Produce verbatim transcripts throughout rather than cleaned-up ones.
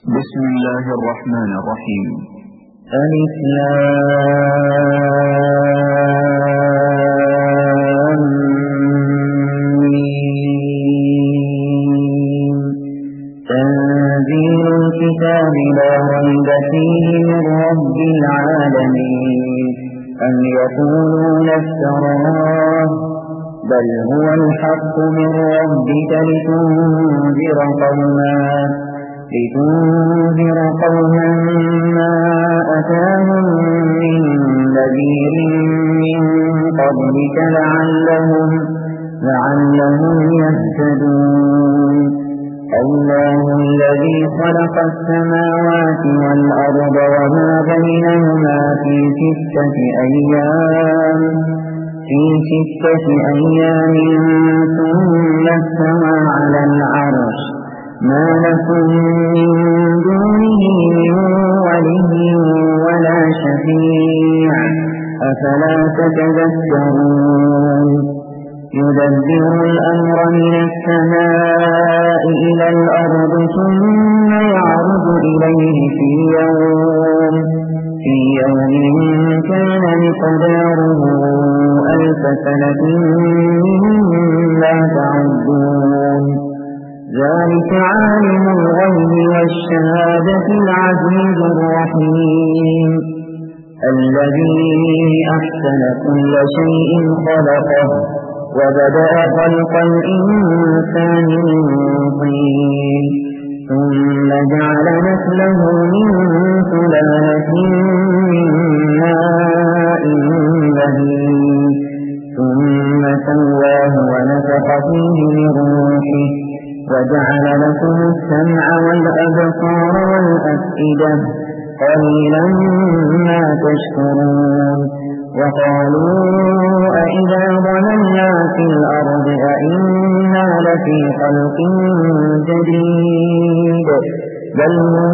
بسم الله الرحمن الرحيم. ألف لام ميم. تنزيل الكتاب لا ريب فيه من رب العالمين. أم يقولون افتراه بل هو الحق من ربك لتنذر قوما لتنذر قوما ما أتاهم من نذير من قبلك لعلهم لعلهم يهتدون. الله الذي خلق السماوات والأرض وما بينهما في ستة أيام في ستة أيام ثم استوى على العرش ما لكم من دونه من ولي ولا شفيع أفلا تتذكرون. يدبر الأمر من السماء إلى الأرض ثم يعرض إليه في يوم في يوم كان مقداره ألف سنة مما تعدون. ذلك عالم الغيب والشهادة العزيز الرحيم الذي أحسن كل شيء خلقه وبدأ خلق الإنسان من طين ثم جعل نسله من سلالة من ماء مهين ثم سواه ونفخ فيه من روحه وجعل لكم السمع والأبصار والأفئدة قليلا ما تشكرون. وقالوا أئذا ضللنا في الأرض أئنا لفي خلق جديد بل هم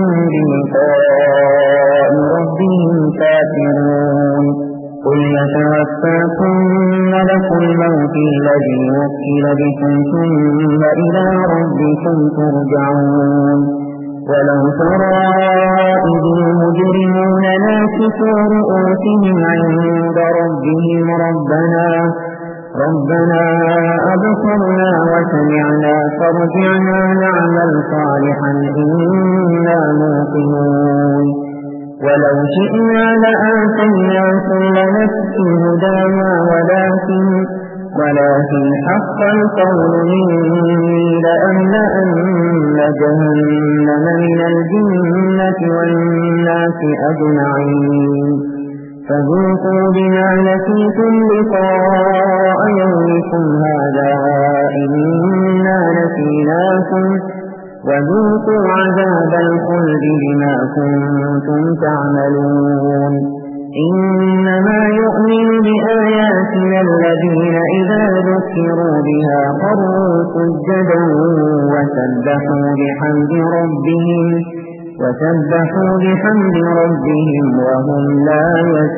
بلقاء ربهم كافرون. قل يتوفاكم ملك الموت الذي وكل بكم ثم إلى ربكم ترجعون. ولو ترى إذ المجرمون ناكسوا رؤوسهم عند ربهم ربنا ربنا أبصرنا وسمعنا فارجعنا نعمل صالحا إنا موقنون. ولو شئنا لآتينا كل نفس هداها ولكن ولكن حق القول مني لأملأن جهنم من الجنة والناس أجمعين. فذوقوا بما نسيتم لقاء يومكم هذا إنا نسيناكم وذوقوا عذاب الخلد بما كنتم تعملون. إنما يؤمن بآياتنا الذين إذا ذكروا بها خروا سجدا وسبحوا بحمد ربهم وسبحوا بحمد ربهم وهم لا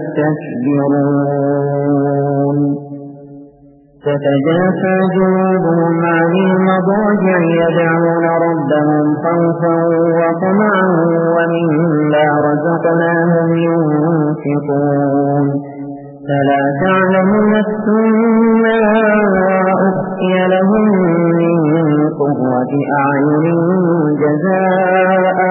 يستكبرون. تتجافى جنوبهم عن المضاجع يدعون ربهم خوفا وطمعا ومما رزقناهم ينفقون. فلا تعلم نفس ما أخفي لهم من قرة أعين جزاء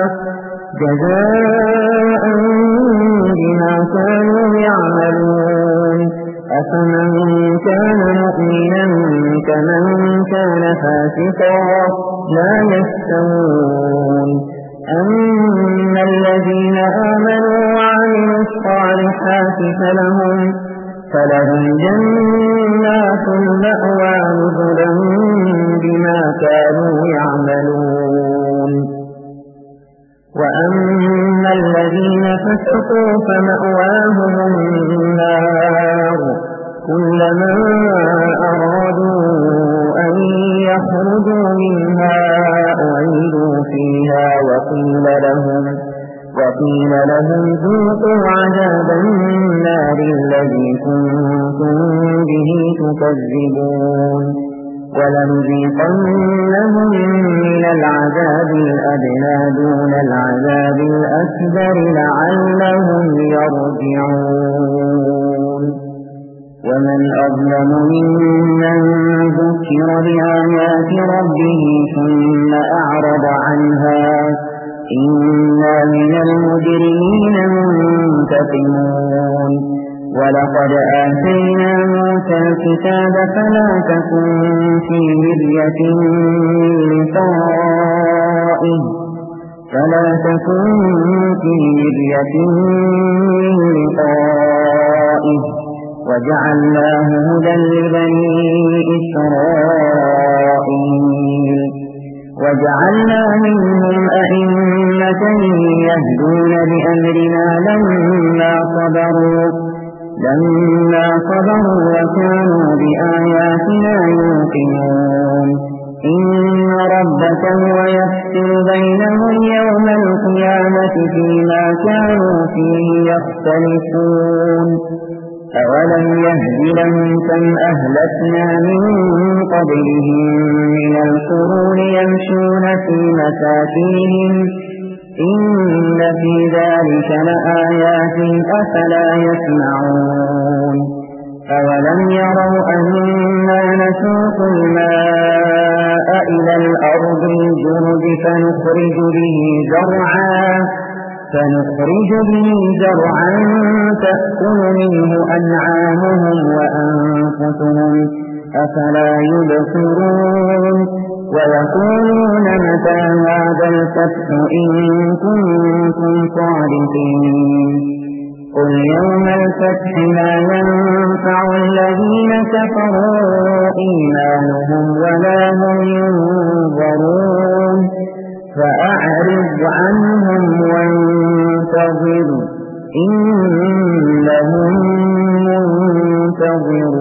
جزاء بما كانوا يعملون. أفمن كان مؤمنا كمن كان فاسقا لا يستوون. أما الذين آمنوا وعملوا الصالحات فلهم فلهم جنات المأوى نزلا بما كانوا يعملون. وأما الذين فسقوا فمأواهم النار كلما أرادوا أن يخرجوا منها أعيدوا فيها وقيل لهم وقيل لهم ذوقوا عذاب النار الذي كنتم به تكذبون. ولنذيقنهم من العذاب الأدنى دون العذاب الأكبر لعلهم يرجعون ومن أظلم ممن ذكر بآيات ربه ثم أعرض عنها إنا من المجرمين منتقمون ولقد آتينا موسى الكتاب فلا تكن في مرية من لقائه فلا تكن في مرية من لقائه وجعلناه هدى لبني إسرائيل وجعلنا منهم أئمة يهدون بأمرنا لما صبروا لما صبروا وكانوا بآياتنا يوقنون إن ربك هو يفصل بينهم يوم القيامة فيما كانوا فيه يختلفون أولم يهد لهم كم أهلكنا من قبلهم من القرون يمشون في مساكنهم إن في ذلك لآيات أفلا يسمعون أولم يروا أنا نسوق الماء إلى الأرض الجرد فنخرج به زرعا فنخرج به زرعا تأكل منه أنعامهم وأنفسهم أفلا يبصرون ويقولون متى هذا الفتح إن كنتم صادقين قل يوم الفتح لا ينفع الذين كفروا إيمانهم ولا هم ينظرون فأعرض عنهم وانتظر إنهم منتظرون